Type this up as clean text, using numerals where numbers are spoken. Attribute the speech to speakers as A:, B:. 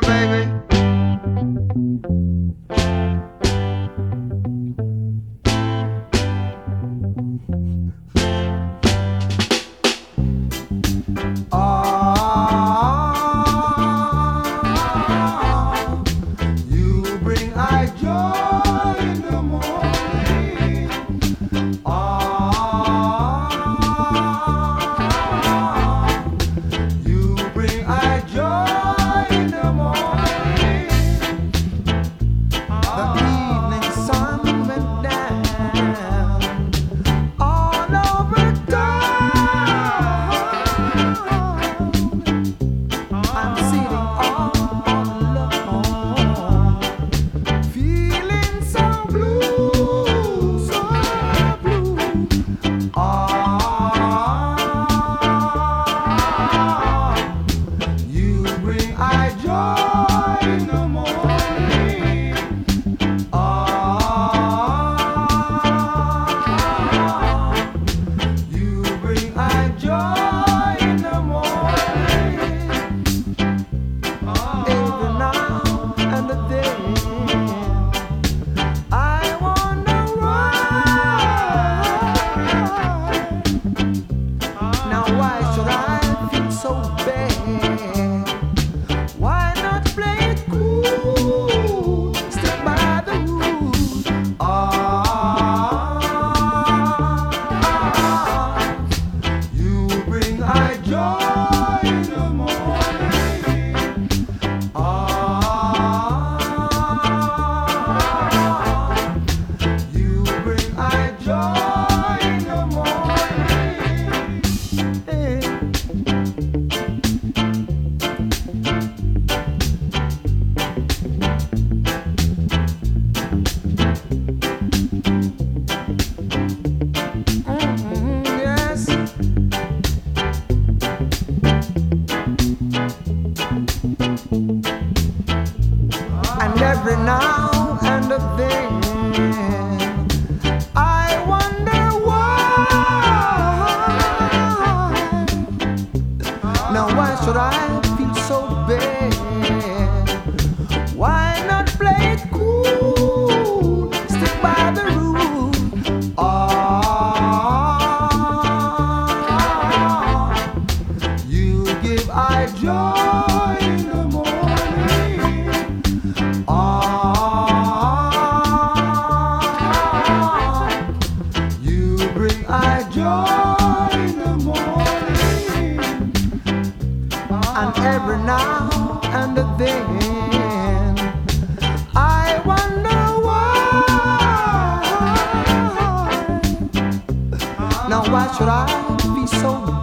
A: baby. You bring I joy in the morning. You bring I joy in the morning. The evening sun went down all over town. I'm sitting all alone, feeling so blue, so blue. You bring I joy in the morning. You bring I joy in the morning. Every now and then, I wonder why. Now why should I feel so bad? Why not play it cool? Stick by the rules. You bring I joy in the morning. You bring I joy in the morning. Yes. And every now and then, I wonder why. Now why should I feel so bad? Why not play it cool? Stick by the rules. You give I joy in the morning. You bring I joy in the morning. And every now and then, I wonder why. Now why should I be so